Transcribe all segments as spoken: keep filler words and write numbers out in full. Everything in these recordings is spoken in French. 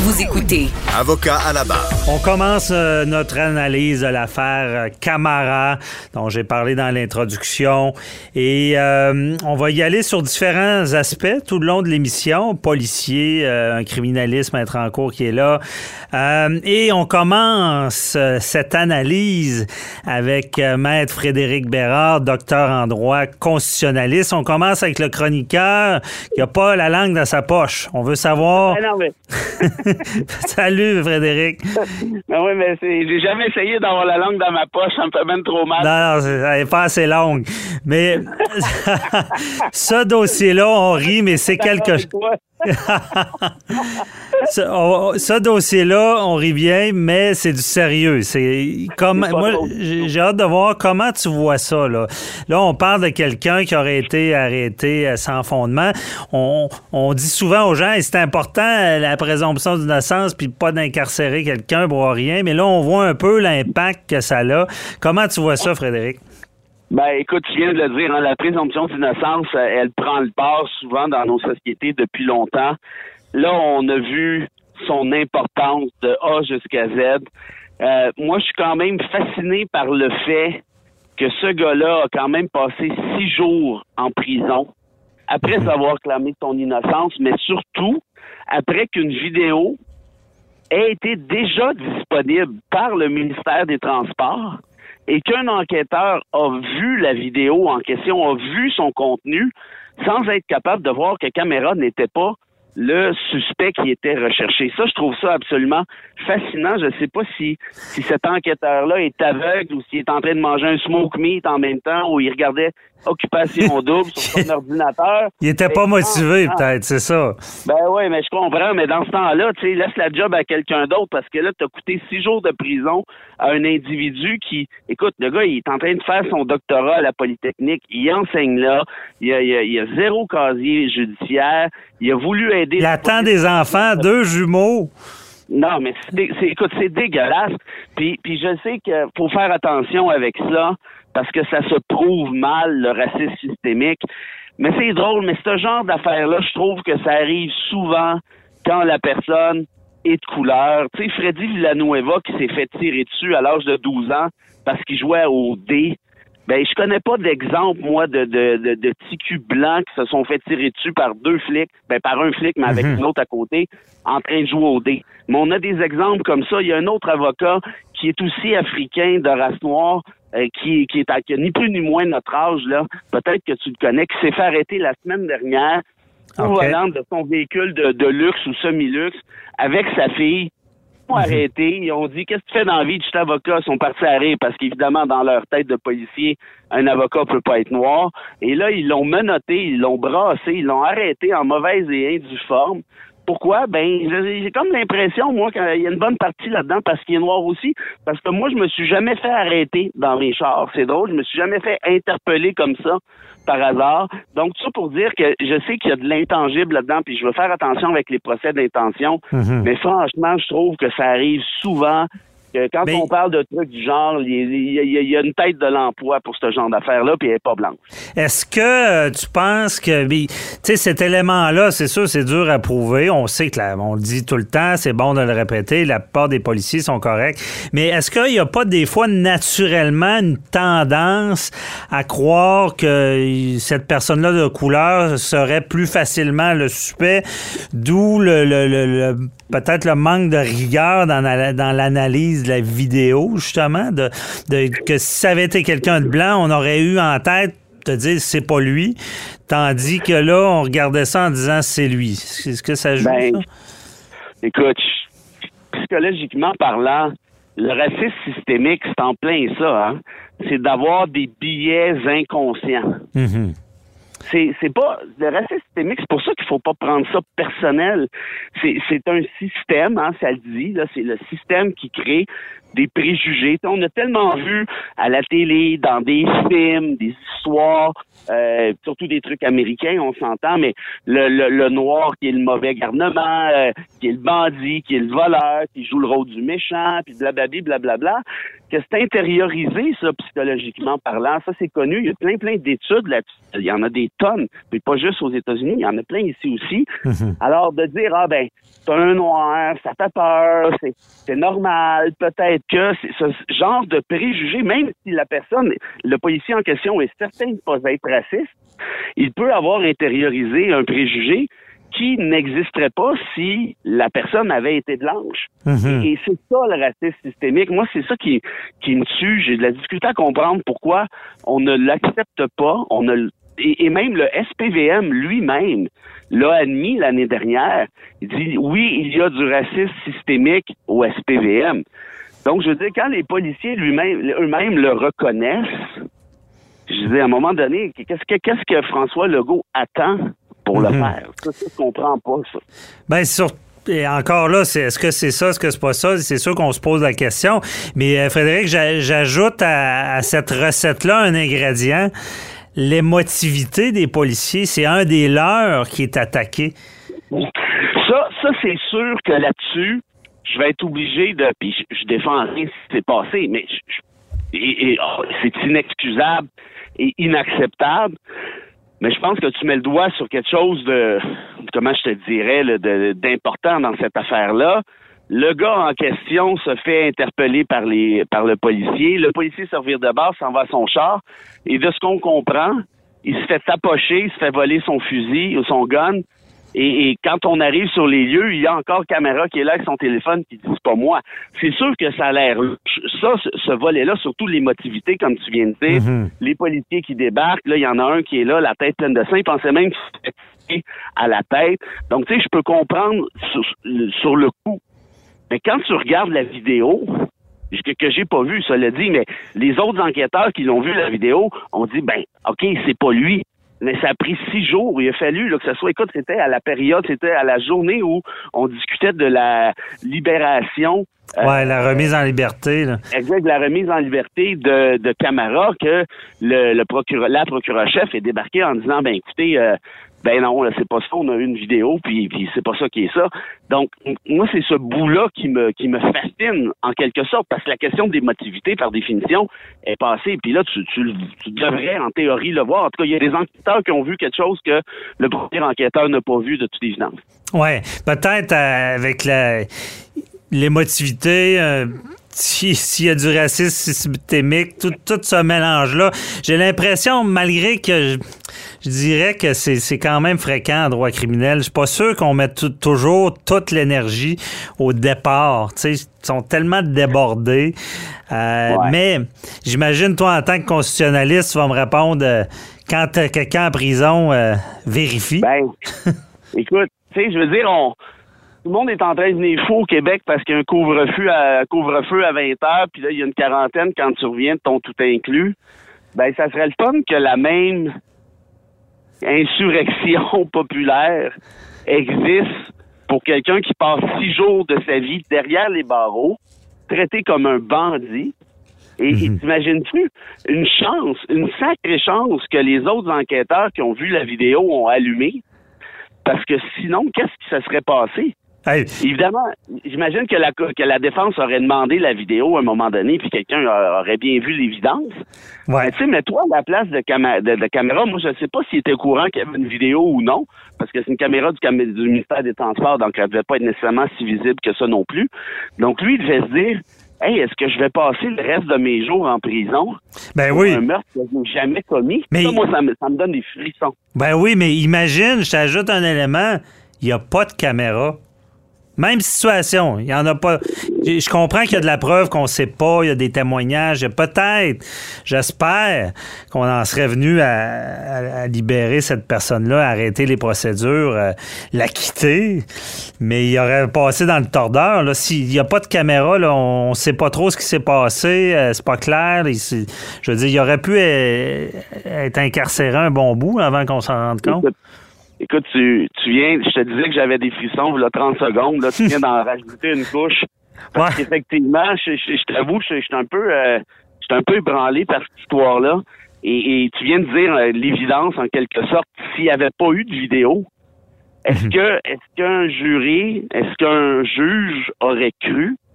Vous écoutez Avocat à la barre. On commence euh, notre analyse de l'affaire euh, Camara, dont j'ai parlé dans l'introduction. Et euh, on va y aller sur différents aspects tout le long de l'émission. Policier, euh, un criminaliste, maître en cours qui est là. Euh, et on commence euh, cette analyse avec euh, maître Frédéric Bérard, docteur en droit constitutionnaliste. On commence avec le chroniqueur qui n'a pas la langue dans sa poche. On veut savoir... Ah non, mais... Salut, Frédéric. Ben oui, mais c'est... j'ai jamais essayé d'avoir la langue dans ma poche, ça me fait même trop mal. Non, non, c'est... elle n'est pas assez longue. Mais ce dossier-là, on rit, mais c'est quelque chose. ce, on, ce dossier-là, on rit bien, mais c'est du sérieux. C'est comme moi, j'ai, j'ai hâte de voir comment tu vois ça. Là, là on parle de quelqu'un qui aurait été arrêté sans fondement. On, on dit souvent aux gens, et c'est important la présomption d'innocence, puis pas d'incarcérer quelqu'un pour rien. Mais là, on voit un peu l'impact que ça a. Comment tu vois ça, Frédéric? Ben, écoute, tu viens de le dire, hein, la présomption d'innocence, elle prend le pas souvent dans nos sociétés depuis longtemps. Là, on a vu son importance de A jusqu'à Z. Euh, moi, je suis quand même fasciné par le fait que ce gars-là a quand même passé six jours en prison après avoir clamé son innocence, mais surtout après qu'une vidéo ait été déjà disponible par le ministère des Transports et qu'un enquêteur a vu la vidéo en question, a vu son contenu, sans être capable de voir que Camara n'était pas le suspect qui était recherché. Ça, je trouve ça absolument fascinant. Je ne sais pas si, si cet enquêteur-là est aveugle ou s'il est en train de manger un smoke meat en même temps ou il regardait Occupation double sur son ordinateur. Il était pas motivé, ah, peut-être, c'est ça. Ben oui, mais je comprends, mais dans ce temps-là, tu sais, laisse la job à quelqu'un d'autre parce que là, tu as coûté six jours de prison à un individu qui, écoute, le gars, il est en train de faire son doctorat à la Polytechnique, il enseigne là, il a, il a, il a zéro casier judiciaire, il a voulu aider... Il attend des enfants, deux jumeaux. Non, mais c'est, c'est, écoute, c'est dégueulasse. Puis, puis je sais qu'il faut faire attention avec ça parce que ça se prouve mal, le racisme systémique. Mais c'est drôle, mais ce genre d'affaires-là, je trouve que ça arrive souvent quand la personne est de couleur. Tu sais, Freddy Villanueva qui s'est fait tirer dessus à l'âge de douze ans parce qu'il jouait au dé. Ben, je connais pas d'exemple, moi, de, de, de, de ticus blancs qui se sont fait tirer dessus par deux flics, ben, par un flic, mais avec mm-hmm. une autre à côté, en train de jouer au dé. Mais on a des exemples comme ça. Il y a un autre avocat qui est aussi africain de race noire, euh, qui, qui est à, qui a ni plus ni moins notre âge, là. Peut-être que tu le connais, qui s'est fait arrêter la semaine dernière au okay. volant de son véhicule de, de luxe ou semi-luxe avec sa fille. Ils ont arrêté, ils ont dit « Qu'est-ce que tu fais dans la vie? » Je suis avocat, ils sont partis à rire parce qu'évidemment, dans leur tête de policier, un avocat peut pas être noir. Et là, ils l'ont menotté, ils l'ont brassé, ils l'ont arrêté en mauvaise et indue forme. Pourquoi? Ben, j'ai comme l'impression, moi, qu'il y a une bonne partie là-dedans parce qu'il est noir aussi. Parce que moi, je me suis jamais fait arrêter dans mes chars. C'est drôle, je me suis jamais fait interpeller comme ça par hasard. Donc, tout ça pour dire que je sais qu'il y a de l'intangible là-dedans, puis je veux faire attention avec les procès d'intention. Mm-hmm. Mais franchement, je trouve que ça arrive souvent. Que quand mais... on parle de trucs du genre, il y, y, y a une tête de l'emploi pour ce genre d'affaires-là, puis elle n'est pas blanche. Est-ce que euh, tu penses que, tu sais, cet élément-là, c'est sûr, c'est dur à prouver. On sait que, là, on le dit tout le temps, c'est bon de le répéter, la plupart des policiers sont corrects. Mais est-ce qu'il n'y a pas des fois naturellement une tendance à croire que cette personne-là de couleur serait plus facilement le suspect, d'où le, le, le, le peut-être le manque de rigueur dans, la, dans l'analyse de la vidéo, justement, de, de que si ça avait été quelqu'un de blanc, on aurait eu en tête de dire c'est pas lui, tandis que là, on regardait ça en disant c'est lui. Est-ce que ça joue, ben, ça? Écoute, psychologiquement parlant, le racisme systémique, c'est en plein ça, hein? C'est d'avoir des billets inconscients. Mm-hmm. C'est, c'est pas le racisme systémique, c'est pour ça qu'il faut pas prendre ça personnel. C'est, c'est un système, hein, ça le dit, là, c'est le système qui crée des préjugés. On a tellement vu à la télé, dans des films, des histoires, euh, surtout des trucs américains, on s'entend, mais le, le, le noir qui est le mauvais garnement, euh, qui est le bandit, qui est le voleur, qui joue le rôle du méchant, puis blablabla, blablabla. que c'est intériorisé, ça, psychologiquement parlant. Ça, c'est connu. Il y a plein, plein d'études là-dessus. Il y en a des tonnes, mais pas juste aux États-Unis. Il y en a plein ici aussi. Mm-hmm. Alors, de dire, ah ben, c'est un noir, ça fait peur, c'est, c'est normal, peut-être que c'est ce genre de préjugé, même si la personne, le policier en question est certain de ne pas être raciste, il peut avoir intériorisé un préjugé qui n'existerait pas si la personne avait été blanche. Mm-hmm. Et, et c'est ça le racisme systémique. Moi, c'est ça qui, qui me tue. J'ai de la difficulté à comprendre pourquoi on ne l'accepte pas. On ne, et, et même le S P V M lui-même l'a admis l'année dernière. Il dit, oui, il y a du racisme systémique au S P V M. Donc, je veux dire, quand les policiers lui-même, eux-mêmes le reconnaissent, je dis, à un moment donné, qu'est-ce que, qu'est-ce que François Legault attend pour le mm-hmm. faire? Ça, ça, je comprends pas, ça. Ben, sur... Et encore là, c'est, est-ce que c'est ça, est-ce que c'est pas ça? C'est sûr qu'on se pose la question. Mais euh, Frédéric, j'a, j'ajoute à, à cette recette-là un ingrédient. L'émotivité des policiers, c'est un des leurs qui est attaqué. Ça, ça c'est sûr que là-dessus, je vais être obligé de... Puis je, je défends rien si c'est passé, mais je, je, et, et, oh, c'est inexcusable et inacceptable. Mais je pense que tu mets le doigt sur quelque chose de, comment je te dirais, là, de, d'important dans cette affaire-là. Le gars en question se fait interpeller par les par le policier. Le policier se revire de bord, s'en va à son char. Et de ce qu'on comprend, il se fait tapocher, il se fait voler son fusil ou son gun. Et, et quand on arrive sur les lieux, il y a encore caméra qui est là avec son téléphone qui dit c'est pas moi. C'est sûr que ça a l'air ça, ce, ce volet-là, surtout l'émotivité, comme tu viens de dire, mm-hmm. les policiers qui débarquent, là, il y en a un qui est là, la tête pleine de sang, il pensait même qu'il était à la tête. Donc, tu sais, je peux comprendre sur, sur le coup. Mais quand tu regardes la vidéo, que, que j'ai pas vu, cela dit, mais les autres enquêteurs qui l'ont vu la vidéo ont dit, ben, OK, c'est pas lui. Mais ça a pris six jours. Il a fallu là, que ce soit, écoute, c'était à la période, c'était à la journée où on discutait de la libération. Euh, ouais, la remise en liberté. Là. Exact, la remise en liberté de, de Camara, que le, le procureur, la procureure-chef est débarquée en disant, ben écoutez, euh, ben non, là, c'est pas ça, on a eu une vidéo, puis, puis c'est pas ça qui est ça. Donc, moi, c'est ce bout-là qui me qui me fascine, en quelque sorte, parce que la question d'émotivité, par définition, est passée. Puis là, tu, tu, tu devrais, en théorie, le voir. En tout cas, il y a des enquêteurs qui ont vu quelque chose que le premier enquêteur n'a pas vu, de toute évidence. Ouais, peut-être euh, avec la l'émotivité... Euh... S'il si y a du racisme systémique, tout, tout ce mélange-là, j'ai l'impression, malgré que je, je dirais que c'est, c'est quand même fréquent en droit criminel, je suis pas sûr qu'on mette tout, toujours toute l'énergie au départ. Tu sais, ils sont tellement débordés. Euh, ouais. Mais j'imagine, toi, en tant que constitutionnaliste, tu vas me répondre, euh, quand t'as quelqu'un en prison, euh, vérifie. Ben, écoute, tu sais, je veux dire, on... Tout le monde est en train de devenir fou au Québec parce qu'il y a un couvre-feu à, couvre-feu à vingt heures, puis là, il y a une quarantaine quand tu reviens de ton tout inclus. Ben, ça serait le fun que la même insurrection populaire existe pour quelqu'un qui passe six jours de sa vie derrière les barreaux, traité comme un bandit. Et, mm-hmm. et t'imagines-tu une chance, une sacrée chance que les autres enquêteurs qui ont vu la vidéo ont allumé? Parce que sinon, qu'est-ce qui se serait passé? Hey. Évidemment, j'imagine que la, que la défense aurait demandé la vidéo à un moment donné, puis quelqu'un aurait bien vu l'évidence. Ouais. Mais tu sais, mets-toi à la place de, cam- de, de caméra. Moi, je ne sais pas s'il était au courant qu'il y avait une vidéo ou non, parce que c'est une caméra du, cam- du ministère des Transports, donc elle ne devait pas être nécessairement si visible que ça non plus. Donc lui, il devait se dire, hey, est-ce que je vais passer le reste de mes jours en prison ben pour oui. un meurtre que je n'ai jamais commis? Mais... Ça, moi, ça me, ça me donne des frissons. Ben oui, mais imagine, je t'ajoute un élément, il n'y a pas de caméra. Même situation, il n'y en a pas. Je comprends qu'il y a de la preuve qu'on ne sait pas, il y a des témoignages, peut-être, j'espère qu'on en serait venu à, à, à libérer cette personne-là, à arrêter les procédures, euh, la quitter, mais il aurait passé dans le tordeur. Là. S'il n'y a pas de caméra, là, on ne sait pas trop ce qui s'est passé, euh, c'est pas clair. Il, je veux dire, il aurait pu être, être incarcéré un bon bout avant qu'on s'en rende compte. Écoute, tu, tu viens, je te disais que j'avais des frissons, là, trente secondes, là, tu viens d'en rajouter une couche. Parce ouais. qu'effectivement, je, je, je t'avoue, je, je suis un peu, euh, je suis un peu ébranlé par cette histoire-là. Et, et tu viens de dire euh, l'évidence, en quelque sorte, s'il n'y avait pas eu de vidéo, est-ce que, est-ce qu'un jury, est-ce qu'un juge aurait cru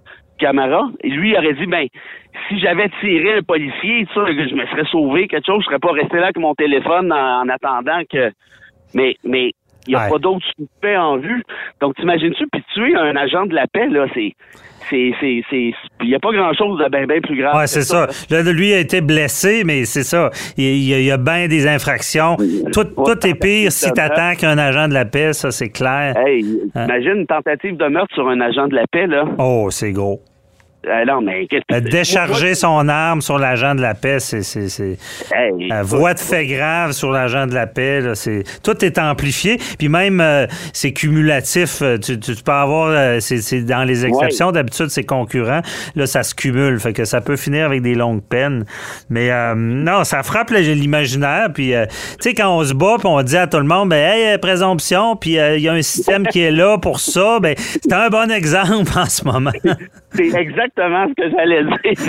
Camara. Et lui, il aurait dit, ben, si j'avais tiré un policier, ça, je me serais sauvé quelque chose, je serais pas resté là avec mon téléphone en, en attendant que... Mais, mais, il n'y a ouais. pas d'autres suspects en vue. Donc, t'imagines-tu, puis tuer un agent de la paix, là, c'est... C'est, c'est, c'est, il n'y a pas grand-chose de bien, bien plus grave. Oui, c'est ça. ça. Là, lui a été blessé, mais c'est ça. Il, il, y a, il y a bien des infractions. Tout, ouais, tout est pire si tu attaques un agent de la paix, ça, c'est clair. Hey, hein? Imagine une tentative de meurtre sur un agent de la paix, là. Oh, c'est gros. Euh, non, mais qu'est-ce que Décharger moi, son arme sur l'agent de la paix, c'est... c'est, c'est... Hey, euh, voie de fait grave sur l'agent de la paix, là, c'est... Tout est amplifié, puis même, euh, c'est cumulatif. Tu, tu, tu peux avoir... Euh, c'est, c'est dans les exceptions, ouais. D'habitude, c'est concurrent. Là, ça se cumule, fait que ça peut finir avec des longues peines. Mais euh, non, ça frappe là, l'imaginaire, puis euh, tu sais, quand on se bat, puis on dit à tout le monde, ben, hey, présomption, puis il euh, y a un système qui est là pour ça, ben, c'est un bon exemple en ce moment. C'est exactement ce que j'allais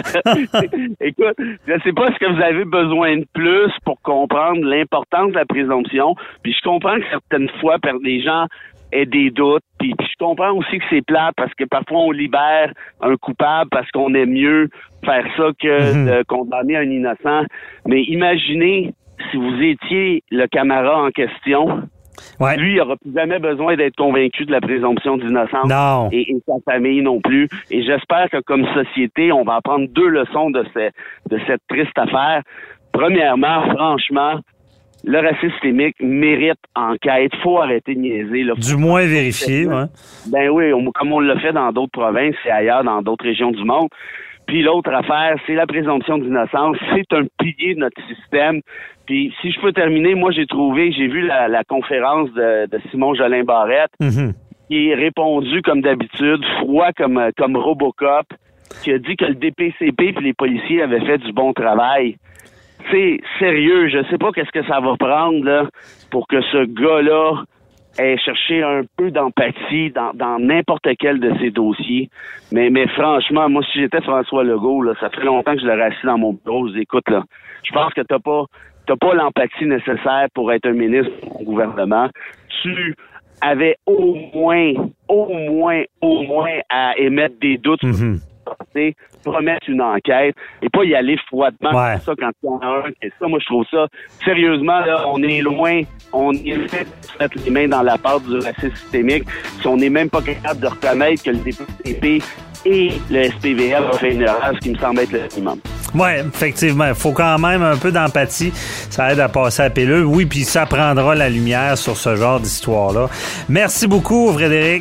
dire. Écoute, je ne sais pas ce que vous avez besoin de plus pour comprendre l'importance de la présomption. Puis je comprends que certaines fois, les gens aient des doutes. Puis, puis je comprends aussi que c'est plate parce que parfois on libère un coupable parce qu'on aime mieux faire ça que mm-hmm. de condamner un innocent. Mais imaginez si vous étiez le Camara en question. Ouais. Lui, il n'aura plus jamais besoin d'être convaincu de la présomption d'innocence. Non. Et, et sa famille non plus. Et j'espère que comme société, on va apprendre deux leçons de, ce, de cette triste affaire. Premièrement, franchement, le racisme systémique mérite enquête. Il faut arrêter de niaiser. Là. Du moins vérifier, oui. Ben oui, on, comme on l'a fait dans d'autres provinces et ailleurs, dans d'autres régions du monde. Puis l'autre affaire, c'est la présomption d'innocence. C'est un pilier de notre système. Puis si je peux terminer, moi j'ai trouvé, j'ai vu la, la conférence de, de Simon Jolin Barrette, mm-hmm. qui est répondu comme d'habitude, froid comme, comme Robocop, qui a dit que le D P C P et les policiers avaient fait du bon travail. C'est sérieux, je sais pas qu'est-ce que ça va prendre là pour que ce gars-là ait cherché un peu d'empathie dans, dans n'importe quel de ses dossiers. Mais, mais franchement, moi, si j'étais François Legault, là, ça fait longtemps que je l'aurais assis dans mon bureau. Je dis, écoute, là, je pense que t'as pas, t'as pas l'empathie nécessaire pour être un ministre du gouvernement. Tu avais au moins, au moins, au moins à émettre des doutes mm-hmm. sur promettre une enquête et pas y aller froidement ouais. comme ça quand il y en a un. Et ça, moi, je trouve ça, sérieusement, là, on est loin, on est fait de mettre les mains dans la pâte du racisme systémique si on n'est même pas capable de reconnaître que le D P C P et le S P V L ont fait une erreur, ce qui me semble être le minimum. Oui, effectivement. Il faut quand même un peu d'empathie. Ça aide à passer à la pilule. Oui, puis ça prendra la lumière sur ce genre d'histoire-là. Merci beaucoup, Frédéric.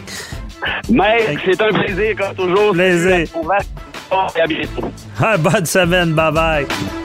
Mais c'est un plaisir, comme toujours. Plaisir. Et à bientôt. Ah, bonne semaine. Bye-bye.